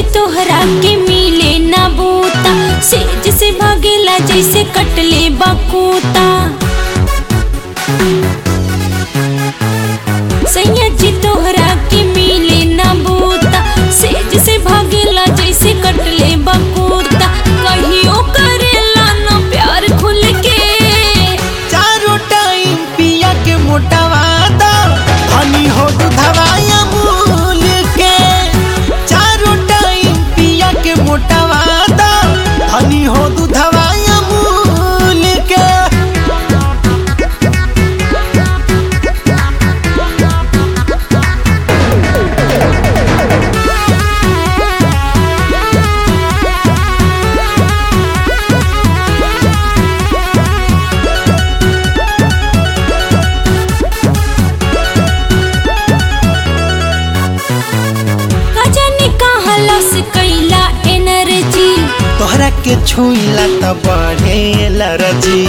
जी तोहरा के मिले ना बूता, सेज से भागेला जैसे कटले बकूता। सैया जी तोहरा के मिले ना बूता, सेज से भागेला जैसे कटले बकूता। कहियो करेला ना प्यार खुल के, चारों टाइम पिया के मोटावा दा धनी हो दूधवाया मूल के। चारों टाइम पिया के मोटावा दा धनी हो दूधवाया मूल के। कैला एनर्जी तोहरा के छुईला त बढ़े एलर्जी।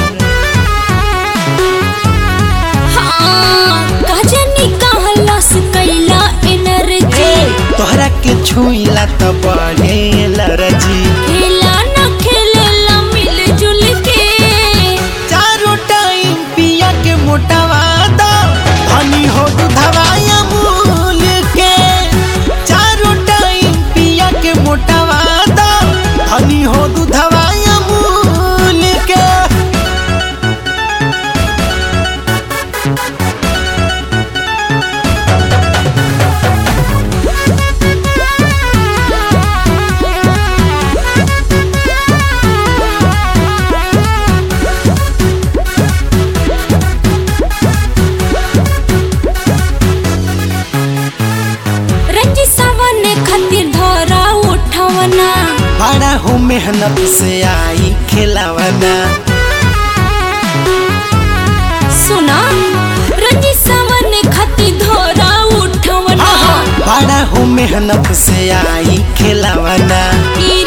कैला एनर्जी तोहरा के छुईला त बढ़े एलर्जी। खेला न खेलेला मिलजुल के, चारों टाइम पिया के मोटावा दा धनी हो दूधवाया मूल के। चारों टाइम पिया के मोटावा दा धनी हो दूधवाया मूल के। खातिर धरा उठवना, बड़ा हो मेहनत से आई खिलावना। सुना रंजिसावन खातिर धरा उठवना, बड़ा हो मेहनत से आई खिलावना।